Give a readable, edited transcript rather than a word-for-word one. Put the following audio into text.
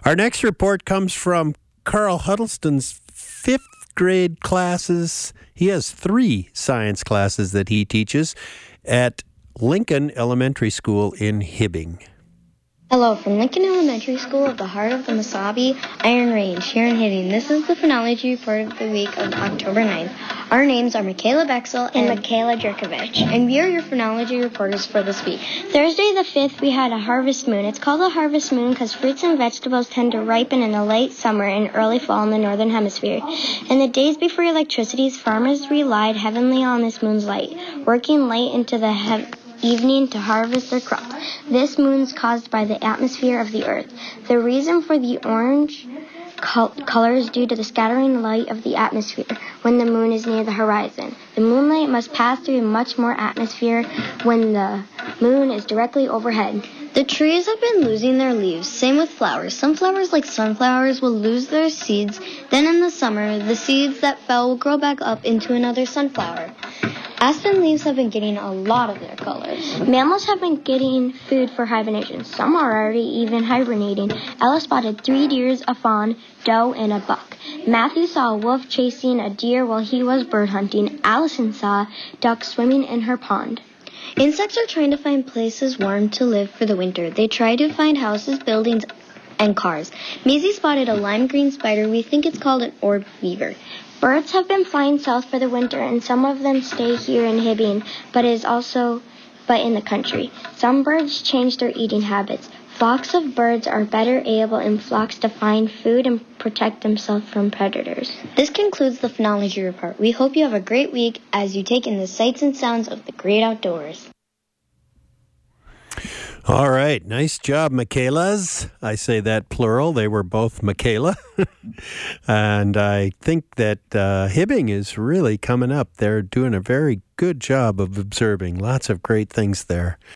Our next report comes from Carl Huddleston's fifth grade classes. He has 3 science classes that he teaches at Lincoln Elementary School in Hibbing. Hello, from Lincoln Elementary School at the heart of the Mesabi Iron Range here in Hibbing. This is the Phenology Report of the week of October 9th. Our names are Michaela Bexel and Michaela Jerkovich, and we are your Phenology reporters for this week. Thursday the 5th, we had a harvest moon. It's called a harvest moon because fruits and vegetables tend to ripen in the late summer and early fall in the northern hemisphere. In the days before electricity, farmers relied heavily on this moon's light, working late into the evening to harvest their crops. This moon's caused by the atmosphere of the earth. The reason for the orange color is due to the scattering light of the atmosphere when the moon is near the horizon. The moonlight must pass through much more atmosphere when the moon is directly overhead. The trees have been losing their leaves, same with flowers. Some flowers, like sunflowers, will lose their seeds. Then in the summer, the seeds that fell will grow back up into another sunflower. Aspen leaves have been getting a lot of their colors. Mammals have been getting food for hibernation. Some are already even hibernating. Ella spotted 3 deers, a fawn, doe, and a buck. Matthew saw a wolf chasing a deer while he was bird hunting. Allison saw ducks swimming in her pond. Insects are trying to find places warm to live for the winter. They try to find houses, buildings, and cars. Maisie spotted a lime green spider. We think it's called an orb weaver. Birds have been flying south for the winter, and some of them stay here in Hibbing, but in the country. Some birds change their eating habits. Flocks of birds are better able in flocks to find food and protect themselves from predators. This concludes the Phenology Report. We hope you have a great week as you take in the sights and sounds of the great outdoors. All right. Nice job, Michaelas. I say that plural. They were both Michaela. And I think that Hibbing is really coming up. They're doing a very good job of observing. Lots of great things there.